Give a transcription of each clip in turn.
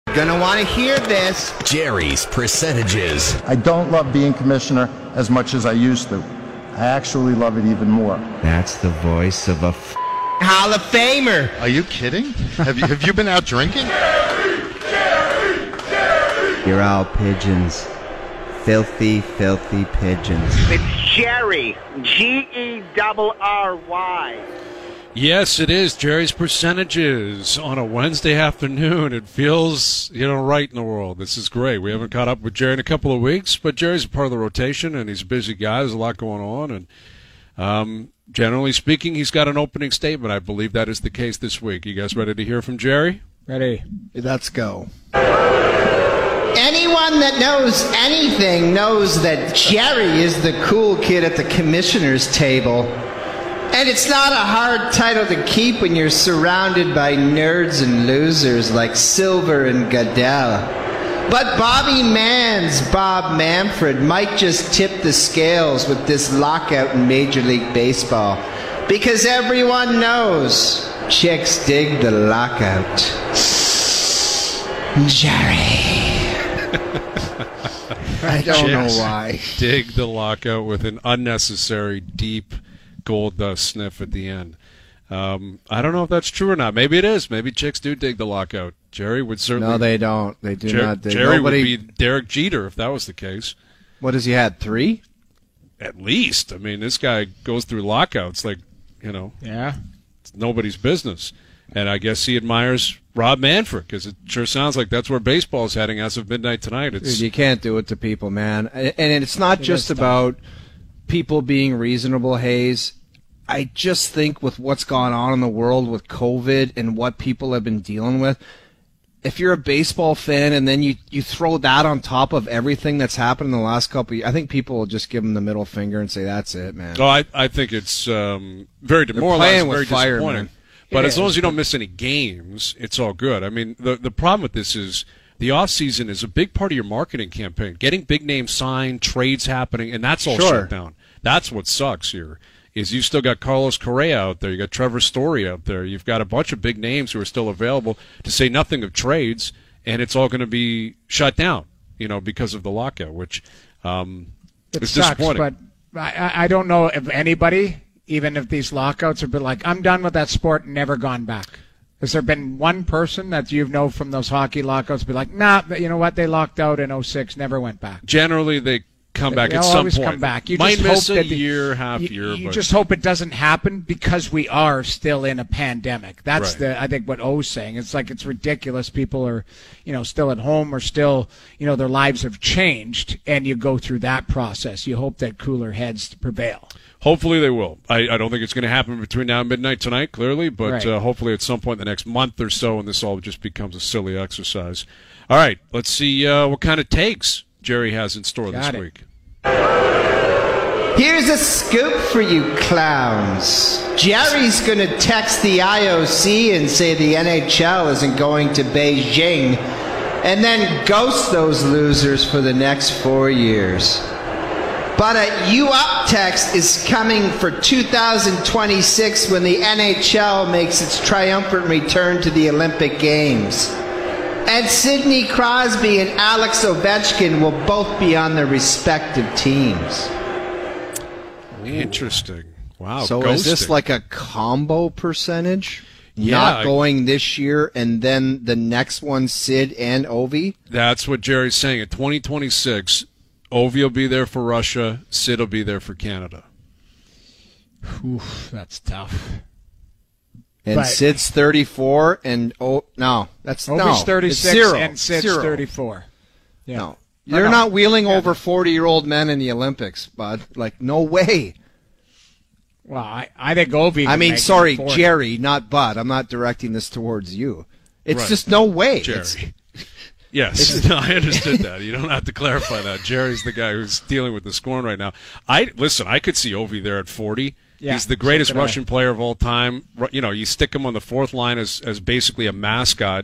Gonna want to hear this. Jerry's Percentages. I don't love being commissioner as much as I used to. I actually love it even more. That's the voice of a Hall of Famer. Are you kidding? Have you been out drinking? You're all pigeons. Filthy, filthy pigeons. It's Jerry. Gerry. Yes, it is. Jerry's Percentages on a Wednesday afternoon. It feels, right in the world. This is great. We haven't caught up with Jerry in a couple of weeks, but Jerry's a part of the rotation, and he's a busy guy. There's a lot going on, and generally speaking, he's got an opening statement. I believe that is the case this week. You guys ready to hear from Jerry? Ready. Let's go. Anyone that knows anything knows that Jerry is the cool kid at the commissioner's table. And it's not a hard title to keep when you're surrounded by nerds and losers like Silver and Goodell. But Bobby Mann's Bob Manfred might just tip the scales with this lockout in Major League Baseball. Because everyone knows chicks dig the lockout. Jerry. I don't know why. Dig the lockout with an unnecessary deep gold dust sniff at the end. I don't know if that's true or not. Maybe it is. Maybe chicks do dig the lockout. Jerry would certainly. No, they don't. They do not dig. Jerry would be Derek Jeter if that was the case. What has he had? 3? At least. I mean, this guy goes through lockouts like, Yeah. it's nobody's business. And I guess he admires Rob Manfred because it sure sounds like that's where baseball's heading as of midnight tonight. Dude, you can't do it to people, man. And it's not just about people being reasonable, Hayes. I just think with what's gone on in the world with COVID and what people have been dealing with, if you're a baseball fan and then you throw that on top of everything that's happened in the last couple of years, I think people will just give them the middle finger and say, that's it, man. Oh, I think it's very demoralizing, very disappointing. But as long as you don't miss any games, it's all good. I mean, the problem with this is the offseason is a big part of your marketing campaign. Getting big names signed, trades happening, and that's all shut down. That's what sucks here, is you still got Carlos Correa out there. You got Trevor Story out there. You've got a bunch of big names who are still available, to say nothing of trades, and it's all going to be shut down, because of the lockout, which is disappointing. But I don't know if anybody, even if these lockouts have been like, I'm done with that sport and never gone back. Has there been one person that you know from those hockey lockouts be like, nah, you know what, they locked out in 06, never went back? Generally, they come back at some always point. Come back. You might just miss hope a that year, half year. You just hope it doesn't happen because we are still in a pandemic. That's I think what O's saying. It's like it's ridiculous. People are, still at home or still, their lives have changed, and you go through that process. You hope that cooler heads prevail. Hopefully they will. I don't think it's going to happen between now and midnight tonight, clearly, but hopefully at some point in the next month or so, and this all just becomes a silly exercise. All right, let's see what kind of takes Jerry has in store this week. Here's a scoop for you clowns. Jerry's going to text the IOC and say the NHL isn't going to Beijing, and then ghost those losers for the next 4 years. But a "you up" text is coming for 2026 when the NHL makes its triumphant return to the Olympic Games. And Sidney Crosby and Alex Ovechkin will both be on their respective teams. Interesting. Wow. So ghosting. Is this like a combo percentage? Yeah, Not going this year and then the next one, Sid and Ovi? That's what Jerry's saying. At 2026, Ovi will be there for Russia. Sid will be there for Canada. Oof, that's tough. And Sid's 34, and that's Ovi's 36 it's zero. and Sid's 34. Yeah. No, you're not wheeling over 40-year-old men in the Olympics, bud. Like, no way. Well, I think Ovi. I mean, sorry, Jerry, not Bud. I'm not directing this towards you. It's just no way. Jerry. Yes, no, I understood that. You don't have to clarify that. Jerry's the guy who's dealing with the scorn right now. I could see Ovi there at 40. Yeah, he's the greatest Russian player of all time. You stick him on the fourth line as basically a mascot.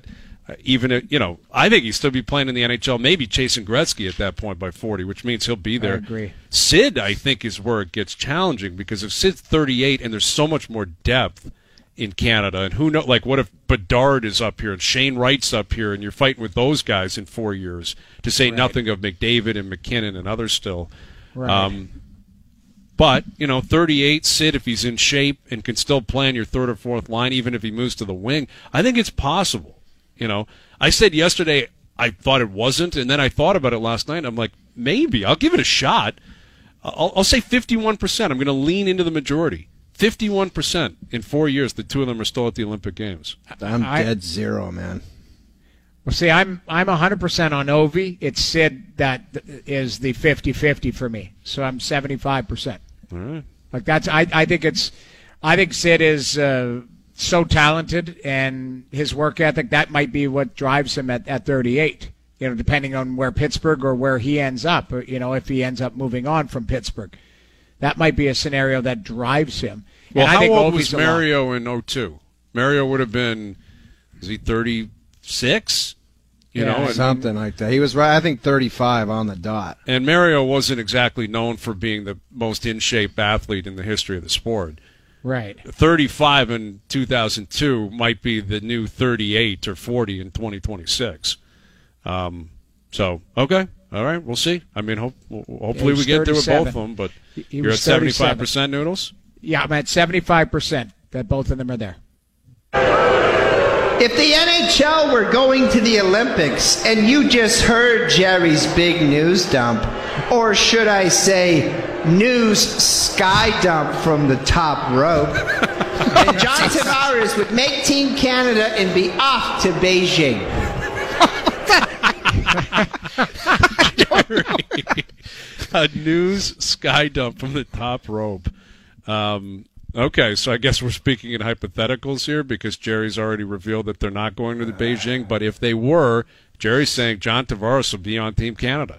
I think he'd still be playing in the NHL, maybe chasing Gretzky at that point by 40, which means he'll be there. I agree. Sid, I think, is where it gets challenging because if Sid's 38 and there's so much more depth in Canada, and who knows? Like, what if Bedard is up here and Shane Wright's up here, and you're fighting with those guys in 4 years? To say nothing of McDavid and McKinnon and others still. Right. But 38, Sid, if he's in shape and can still play on your third or fourth line, even if he moves to the wing, I think it's possible. I said yesterday I thought it wasn't, and then I thought about it last night. I'm like, maybe I'll give it a shot. I'll say 51%. I'm going to lean into the majority. 51% in 4 years. The two of them are still at the Olympic Games. I'm dead zero, man. Well, see, I'm 100% on Ovi. It's Sid that is the 50-50 for me. So I'm 75%. All right. Like that's I think Sid is so talented, and his work ethic, that might be what drives him at 38. Depending on where Pittsburgh or where he ends up, if he ends up moving on from Pittsburgh. That might be a scenario that drives him. Well, and I how think old Ovi's was Mario in 2002? Mario would have been, is he 36? Something like that. He was right, I think 35 on the dot. And Mario wasn't exactly known for being the most in-shape athlete in the history of the sport. Right. 35 in 2002 might be the new 38 or 40 in 2026. So, okay. All right, we'll see. I mean, hopefully we get there with both of them, but you're at 75%, Noodles? Yeah, I'm at 75% that both of them are there. If the NHL were going to the Olympics and you just heard Jerry's big news dump, or should I say news sky dump from the top rope, and John Tavares would make Team Canada and be off to Beijing. A news sky dump from the top rope. Okay, so I guess we're speaking in hypotheticals here because Jerry's already revealed that they're not going to the Beijing. But if they were, Jerry's saying John Tavares will be on Team Canada.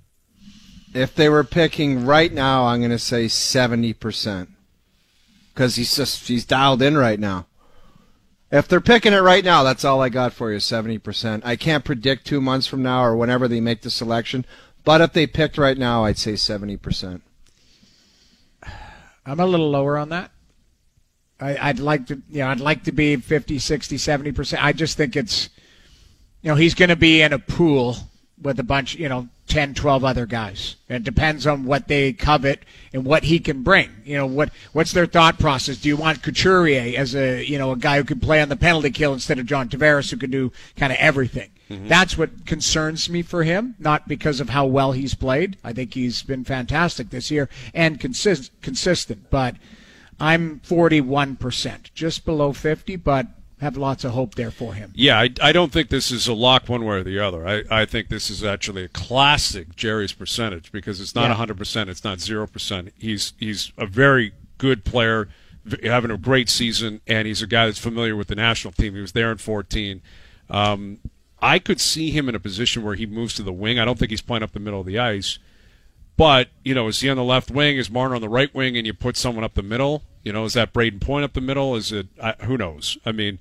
If they were picking right now, I'm going to say 70% because he's dialed in right now. If they're picking it right now, that's all I got for you, 70%. I can't predict 2 months from now or whenever they make the selection, but if they picked right now, I'd say 70%. I'm a little lower on that. I'd like to be 50, 60, 70%. I just think it's, he's going to be in a pool with a bunch, 10, 12 other guys. It depends on what they covet and what he can bring. What's their thought process? Do you want Couturier as a guy who can play on the penalty kill instead of John Tavares, who can do kind of everything? Mm-hmm. That's what concerns me for him, not because of how well he's played. I think he's been fantastic this year and consistent. But I'm 41%, just below 50, but have lots of hope there for him. Yeah, I don't think this is a lock one way or the other. I think this is actually a classic Jerry's percentage because it's not 100%, it's not 0%. He's a very good player, having a great season, and he's a guy that's familiar with the national team. He was there in 2014. I could see him in a position where he moves to the wing. I don't think he's playing up the middle of the ice. But, is he on the left wing? Is Marner on the right wing and you put someone up the middle? Is that Braden Point up the middle? Is it who knows? I mean,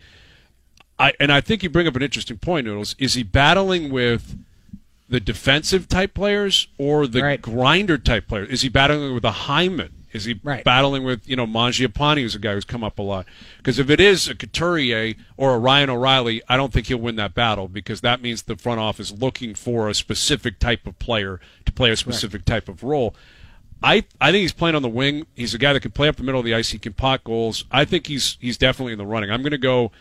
I think you bring up an interesting point, Noodles. Is he battling with the defensive type players or the grinder type players? Is he battling with a Hyman? Is he battling with, Mangiapane, who's a guy who's come up a lot? Because if it is a Couturier or a Ryan O'Reilly, I don't think he'll win that battle because that means the front office looking for a specific type of player to play a specific type of role. I think he's playing on the wing. He's a guy that can play up the middle of the ice. He can pot goals. I think he's definitely in the running. I'll go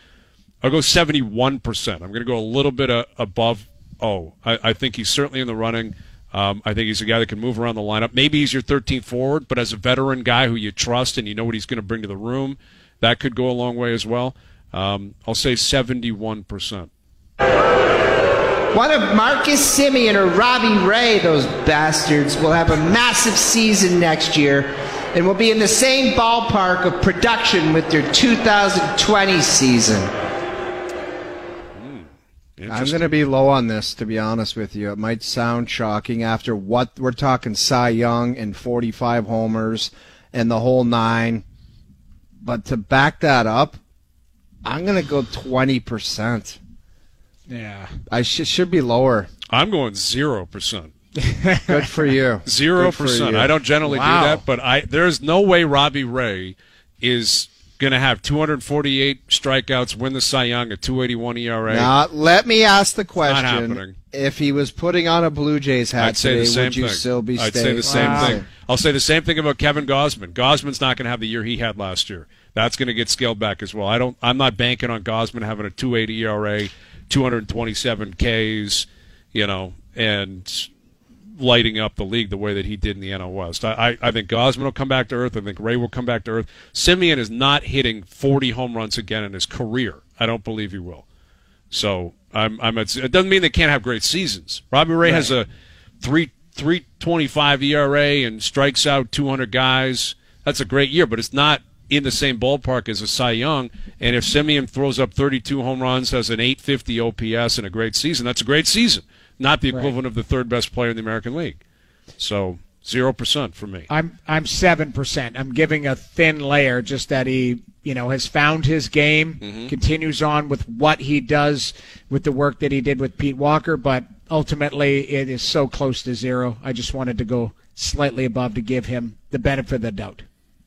71%. I'm going to go a little bit above. I think he's certainly in the running. I think he's a guy that can move around the lineup. Maybe he's your 13th forward, but as a veteran guy who you trust and you know what he's going to bring to the room, that could go a long way as well. I'll say 71%. One of Marcus Semien or Robbie Ray, those bastards, will have a massive season next year and will be in the same ballpark of production with their 2020 season. I'm going to be low on this, to be honest with you. It might sound shocking after what we're talking Cy Young and 45 homers and the whole nine. But to back that up, I'm going to go 20%. Yeah. I should be lower. I'm going 0%. Good for you. 0%. I don't generally do that, but there's no way Robbie Ray is going to have 248 strikeouts, win the Cy Young, a 2.81 ERA. Now, let me ask the question. Not happening. If he was putting on a Blue Jays hat today, would you still be I'd staying? say the same thing. I'll say the same thing about Kevin Gausman. Gausman's not going to have the year he had last year. That's going to get scaled back as well. I'm not banking on Gausman having a 2.80 ERA, 227 Ks, and lighting up the league the way that he did in the NL West. I think Gausman will come back to earth. I think Ray will come back to earth. Semien is not hitting 40 home runs again in his career. I don't believe he will. So it doesn't mean they can't have great seasons. Robbie Ray has a 3.25 ERA and strikes out 200 guys. That's a great year, but it's not in the same ballpark as a Cy Young. And if Semien throws up 32 home runs, has an 850 OPS and a great season, that's a great season. Not the equivalent of the third best player in the American League. So 0% for me. I'm 7%. I'm giving a thin layer, just that he has found his game, continues on with what he does with the work that he did with Pete Walker, but ultimately it is so close to 0. I just wanted to go slightly above to give him the benefit of the doubt.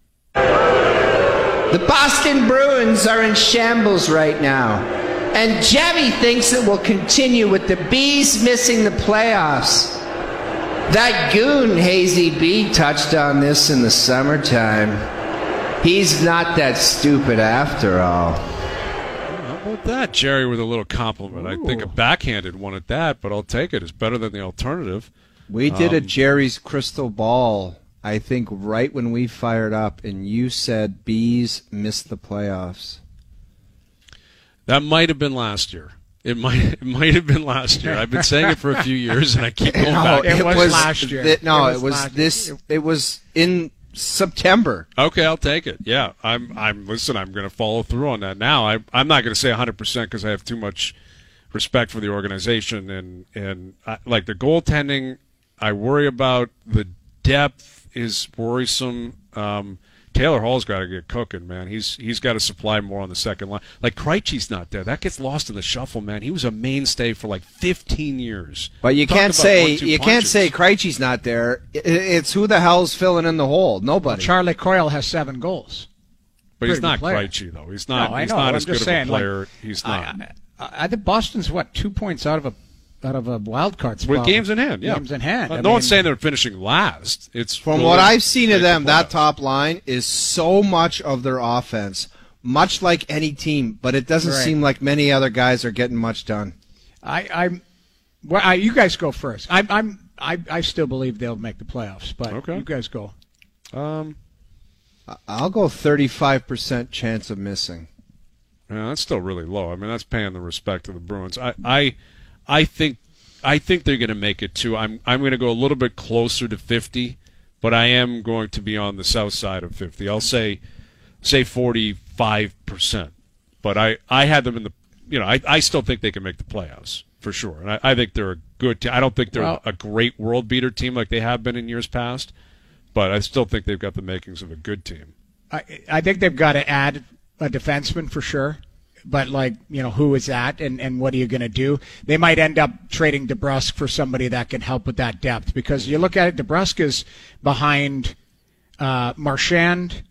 The Boston Bruins are in shambles right now. And Jerry thinks it will continue with the Bees missing the playoffs. That goon, Hazy B, touched on this in the summertime. He's not that stupid after all. How about that, Jerry, with a little compliment? Ooh. I think a backhanded one at that, but I'll take it. It's better than the alternative. We did a Jerry's crystal ball, I think, right when we fired up, and you said Bees missed the playoffs. That might have been last year. It might have been last year. I've been saying it for a few years, and I keep going back. It was last year. It was in September. Okay, I'll take it. Yeah, I'm going to follow through on that now. I'm not going to say 100% because I have too much respect for the organization and like the goaltending. I worry about the depth is worrisome. Taylor Hall's got to get cooking, man. He's got to supply more on the second line. Like Krejci's not there. That gets lost in the shuffle, man. He was a mainstay for like 15 years. But you can't say Krejci's not there. It's who the hell's filling in the hole? Nobody. Well, Charlie Coyle has 7 goals. But he's not Krejci though. He's not. No, he's not as good of a player. He's not. I think Boston's 2 points out of a wild card spot. With games in hand, yeah. Games in hand. No one's saying they're finishing last. It's from what I've seen of them, that top line is so much of their offense, much like any team, but it doesn't seem like many other guys are getting much done. You guys go first. I still believe they'll make the playoffs, but you guys go. I'll go 35% chance of missing. Yeah, that's still really low. I mean, that's paying the respect to the Bruins. I think they're going to make it too. I'm going to go a little bit closer to 50, but I am going to be on the south side of 50. I'll say 45%. But I had them in the I still think they can make the playoffs for sure. And I think they're a good team. I don't think they're a great world beater team like they have been in years past, but I still think they've got the makings of a good team. I think they've got to add a defenseman for sure. But, who is that and what are you going to do? They might end up trading DeBrusk for somebody that can help with that depth. Because you look at it, DeBrusk is behind Marchand,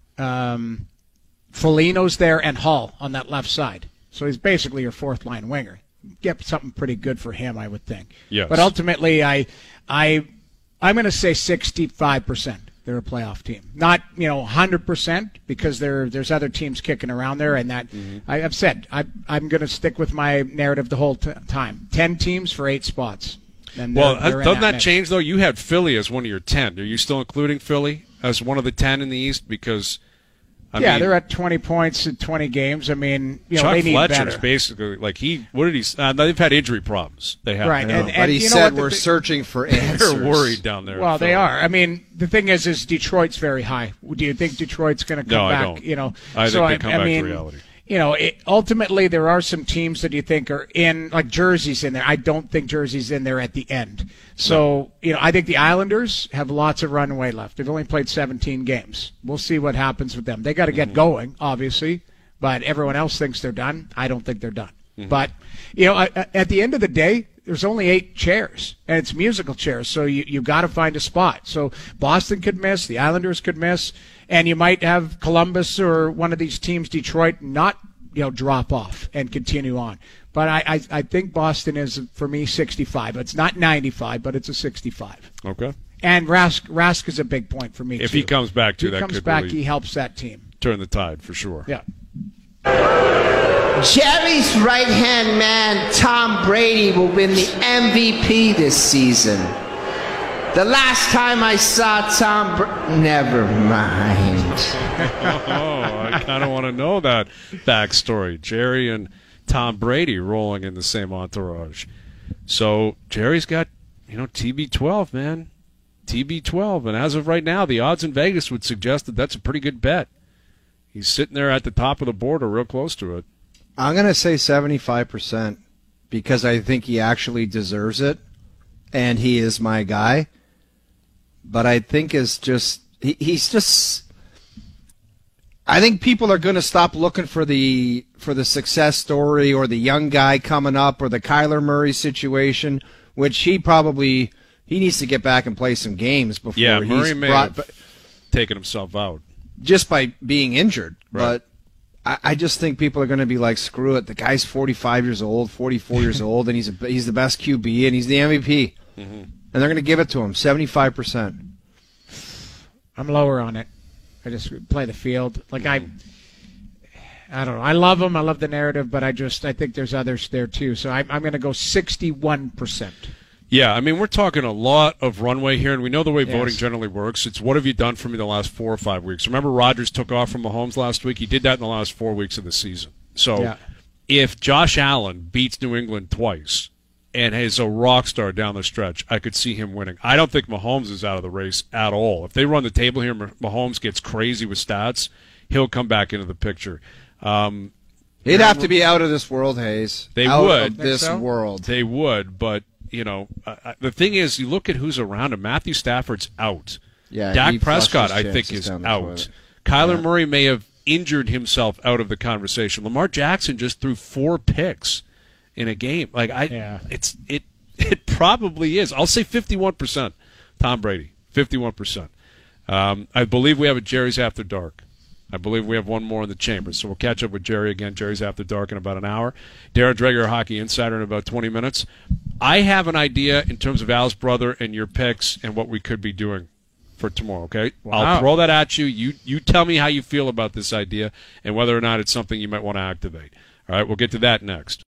Foligno's there, and Hall on that left side. So he's basically your fourth-line winger. Get something pretty good for him, I would think. Yes. But ultimately, I'm going to say 65%. They're a playoff team. Not, 100% because there's other teams kicking around there. And that I've said, I'm going to stick with my narrative the whole time. 10 teams for 8 spots. And doesn't that change, though? You had Philly as one of your 10. Are you still including Philly as one of the 10 in the East? Because, I mean, they're at 20 points in 20 games. I mean, Chuck they need Fletcher's better. basically they've had injury problems. They have. Right. But he said we're searching for answers. They're worried down there. Well, they are. I mean, the thing is Detroit's very high. Do you think Detroit's going to come back? I don't. I think they come back to reality. Ultimately, there are some teams that you think are in, like Jersey's in there. I don't think Jersey's in there at the end. So, I think the Islanders have lots of runway left. They've only played 17 games. We'll see what happens with them. They got to get going, obviously, but everyone else thinks they're done. I don't think they're done. But, at the end of the day, there's only 8 chairs, and it's musical chairs, so you got to find a spot. So Boston could miss, the Islanders could miss, And you might have Columbus or one of these teams, Detroit, not drop off and continue on. But I think Boston is, for me, 65. It's not 95, but it's a 65. Okay. And Rask is a big point for me, if too. he comes back, too, if he comes back, he helps that team. Turn the tide, for sure. Yeah. Jerry's right-hand man, Tom Brady, will win the MVP this season. The last time I saw never mind. I kind of want to know that backstory. Jerry and Tom Brady rolling in the same entourage. So Jerry's got, TB12, man. TB12. And as of right now, the odds in Vegas would suggest that that's a pretty good bet. He's sitting there at the top of the board or real close to it. I'm going to say 75% because I think he actually deserves it, and he is my guy. But I think he's just. I think people are going to stop looking for the success story or the young guy coming up or the Kyler Murray situation, which he needs to get back and play some games before Murray may have taken himself out just by being injured. Right. But I just think people are going to be like, screw it. The guy's 45 years old, 44 years old, and he's the best QB, and he's the MVP. Mm-hmm. And they're going to give it to him, 75%. I'm lower on it. I just play the field. Like, I don't know. I love him. I love the narrative, but I think there's others there, too. So I'm going to go 61%. Yeah, I mean, we're talking a lot of runway here, and we know the way voting generally works. It's what have you done for me the last 4 or 5 weeks. Remember Rodgers took off from Mahomes last week? He did that in the last 4 weeks of the season. So if Josh Allen beats New England twice and is a rock star down the stretch, I could see him winning. I don't think Mahomes is out of the race at all. If they run the table here, Mahomes gets crazy with stats, he'll come back into the picture. He'd have to be out of this world, Hayes. They out would. Of this world. They would, but the thing is, you look at who's around him. Matthew Stafford's out. Yeah, Dak Prescott, I think, is out. Kyler Murray may have injured himself out of the conversation. Lamar Jackson just threw 4 picks in a game. It probably is. I'll say 51%. Tom Brady, 51%. I believe we have a Jerry's After Dark. I believe we have one more in the chamber. So we'll catch up with Jerry again. Jerry's After Dark in about an hour. Darren Dreger, Hockey Insider, in about 20 minutes. I have an idea in terms of Al's brother and your picks and what we could be doing for tomorrow, okay? Wow. I'll throw that at you. You tell me how you feel about this idea and whether or not it's something you might want to activate. All right, we'll get to that next.